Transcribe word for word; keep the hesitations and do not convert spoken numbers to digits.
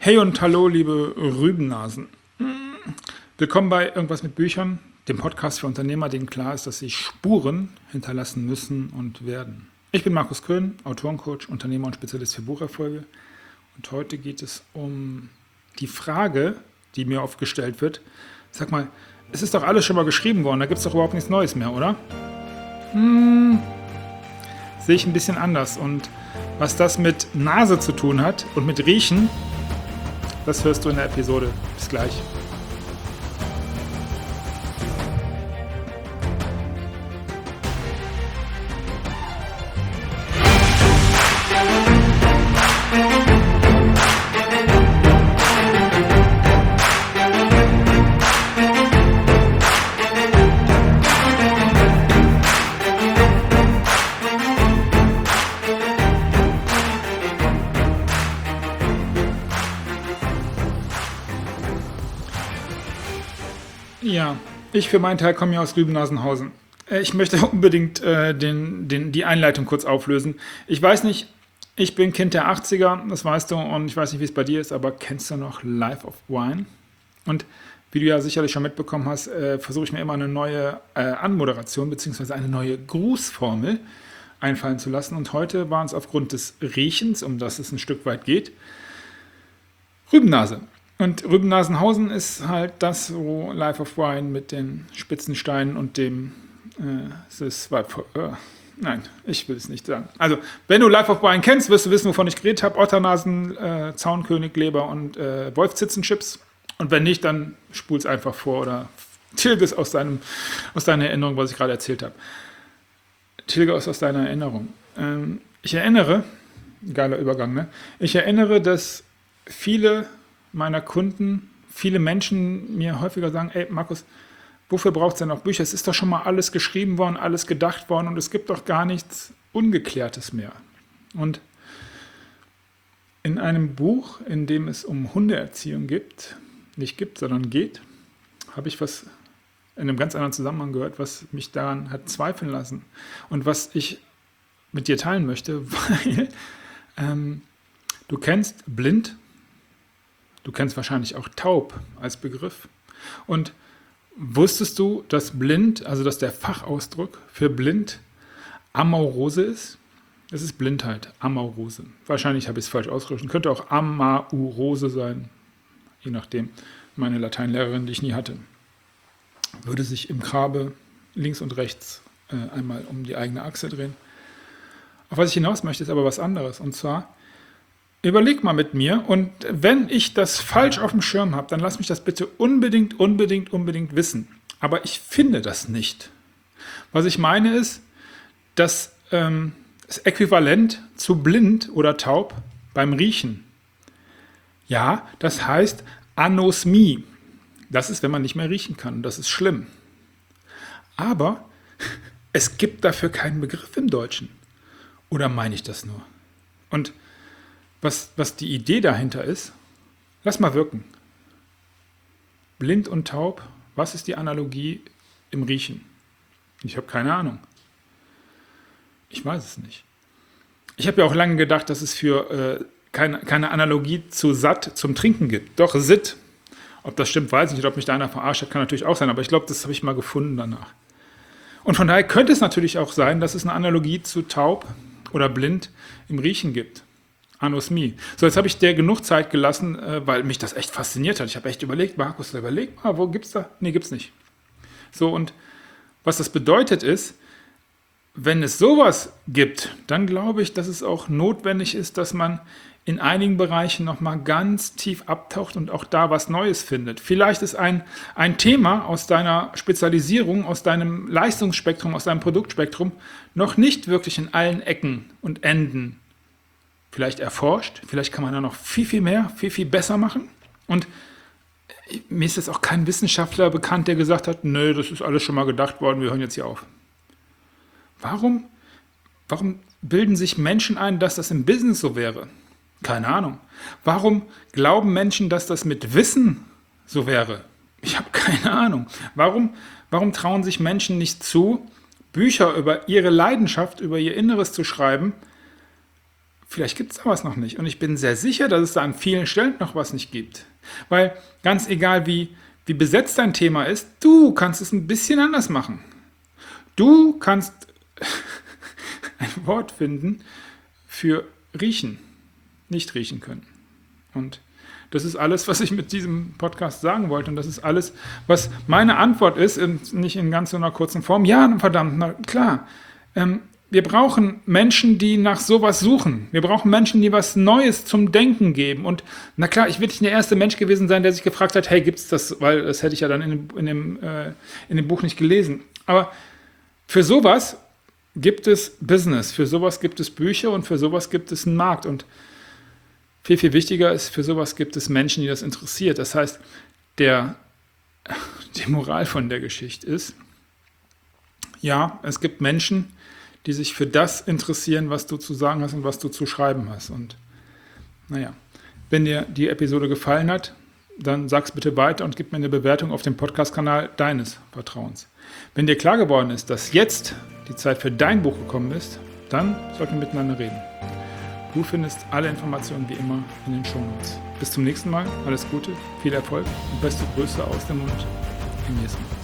Hey und hallo, liebe Rübennasen. Willkommen bei Irgendwas mit Büchern, dem Podcast für Unternehmer, denen klar ist, dass sie Spuren hinterlassen müssen und werden. Ich bin Markus Köhn, Autorencoach, Unternehmer und Spezialist für Bucherfolge. Und heute geht es um die Frage, die mir oft gestellt wird. Sag mal, es ist doch alles schon mal geschrieben worden, da gibt es doch überhaupt nichts Neues mehr, oder? Hm, sehe ich ein bisschen anders. Und was das mit Nase zu tun hat und mit Riechen, das hörst du in der Episode. Bis gleich. Ja, ich für meinen Teil komme ja aus Rübennasenhausen. Äh, Ich möchte unbedingt äh, den, den, die Einleitung kurz auflösen. Ich weiß nicht, ich bin Kind der achtziger, das weißt du, und ich weiß nicht, wie es bei dir ist, aber kennst du noch Life of Wine? Und wie du ja sicherlich schon mitbekommen hast, äh, versuche ich mir immer eine neue äh, Anmoderation bzw. eine neue Grußformel einfallen zu lassen. Und heute waren es aufgrund des Riechens, um das es ein Stück weit geht, Rübennase. Und Rübennasenhausen ist halt das, wo Life of Wine mit den Spitzensteinen und dem äh, das war, äh, nein, ich will es nicht sagen. Also, wenn du Life of Wine kennst, wirst du wissen, wovon ich geredet habe. Otternasen, äh, Zaunkönig, Leber und äh, Wolfzitzenchips. Und wenn nicht, dann spul's einfach vor oder tilge es aus, deinem, aus deiner Erinnerung, was ich gerade erzählt habe. Tilge es aus deiner Erinnerung. Ähm, ich erinnere, geiler Übergang, ne? Ich erinnere, dass viele meiner Kunden, viele Menschen mir häufiger sagen, ey Markus, wofür braucht es denn noch Bücher? Es ist doch schon mal alles geschrieben worden, alles gedacht worden und es gibt doch gar nichts Ungeklärtes mehr. Und in einem Buch, in dem es um Hundeerziehung gibt, nicht gibt, sondern geht, habe ich was in einem ganz anderen Zusammenhang gehört, was mich daran hat zweifeln lassen und was ich mit dir teilen möchte, weil ähm, du kennst blind. Du kennst wahrscheinlich auch taub als Begriff. Und wusstest du, dass blind, also dass der Fachausdruck für blind Amaurose ist? Das ist Blindheit, Amaurose. Wahrscheinlich habe ich es falsch ausgesprochen. Könnte auch Amaurose sein, je nachdem. Meine Lateinlehrerin, die ich nie hatte, würde sich im Grabe links und rechts äh, einmal um die eigene Achse drehen. Auf was ich hinaus möchte, ist aber was anderes. Und zwar, überleg mal mit mir und wenn ich das falsch auf dem Schirm habe, dann lass mich das bitte unbedingt, unbedingt, unbedingt wissen. Aber ich finde das nicht. Was ich meine ist, dass ähm, das Äquivalent zu blind oder taub beim Riechen. Ja, das heißt Anosmie. Das ist, wenn man nicht mehr riechen kann. Das ist schlimm. Aber es gibt dafür keinen Begriff im Deutschen. Oder meine ich das nur? Und Was, was die Idee dahinter ist, lass mal wirken. Blind und taub, was ist die Analogie im Riechen? Ich habe keine Ahnung. Ich weiß es nicht. Ich habe ja auch lange gedacht, dass es für äh, keine, keine Analogie zu satt zum Trinken gibt. Doch, Sitt. Ob das stimmt, weiß ich nicht. Ob mich da einer verarscht hat, kann natürlich auch sein. Aber ich glaube, das habe ich mal gefunden danach. Und von daher könnte es natürlich auch sein, dass es eine Analogie zu taub oder blind im Riechen gibt. Anosmie. So, jetzt habe ich dir genug Zeit gelassen, äh, weil mich das echt fasziniert hat. Ich habe echt überlegt, Markus, überleg mal, wo gibt's da? Nee, gibt's nicht. So, und was das bedeutet ist, wenn es sowas gibt, dann glaube ich, dass es auch notwendig ist, dass man in einigen Bereichen nochmal ganz tief abtaucht und auch da was Neues findet. Vielleicht ist ein, ein Thema aus deiner Spezialisierung, aus deinem Leistungsspektrum, aus deinem Produktspektrum noch nicht wirklich in allen Ecken und Enden vielleicht erforscht, vielleicht kann man da noch viel, viel mehr, viel, viel besser machen. Und mir ist jetzt auch kein Wissenschaftler bekannt, der gesagt hat, nö, das ist alles schon mal gedacht worden, wir hören jetzt hier auf. Warum, warum bilden sich Menschen ein, dass das im Business so wäre? Keine Ahnung. Warum glauben Menschen, dass das mit Wissen so wäre? Ich habe keine Ahnung. Warum, warum trauen sich Menschen nicht zu, Bücher über ihre Leidenschaft, über ihr Inneres zu schreiben, vielleicht gibt es da was noch nicht. Und ich bin sehr sicher, dass es da an vielen Stellen noch was nicht gibt. Weil ganz egal, wie, wie besetzt dein Thema ist, du kannst es ein bisschen anders machen. Du kannst ein Wort finden für riechen, nicht riechen können. Und das ist alles, was ich mit diesem Podcast sagen wollte. Und das ist alles, was meine Antwort ist, nicht in ganz so einer kurzen Form. Ja, verdammt, na klar. Ähm, wir brauchen Menschen, die nach sowas suchen. Wir brauchen Menschen, die was Neues zum Denken geben. Und na klar, ich will nicht der erste Mensch gewesen sein, der sich gefragt hat, hey, gibt's das? Weil das hätte ich ja dann in dem, in dem, äh, in dem Buch nicht gelesen. Aber für sowas gibt es Business, für sowas gibt es Bücher und für sowas gibt es einen Markt. Und viel, viel wichtiger ist, für sowas gibt es Menschen, die das interessiert. Das heißt, der, die Moral von der Geschichte ist, ja, es gibt Menschen, die sich für das interessieren, was du zu sagen hast und was du zu schreiben hast. Und naja, wenn dir die Episode gefallen hat, dann sag's bitte weiter und gib mir eine Bewertung auf dem Podcast-Kanal deines Vertrauens. Wenn dir klar geworden ist, dass jetzt die Zeit für dein Buch gekommen ist, dann sollten wir miteinander reden. Du findest alle Informationen wie immer in den Shownotes. Bis zum nächsten Mal, alles Gute, viel Erfolg und beste Grüße aus dem Mund. Im nächsten Mal.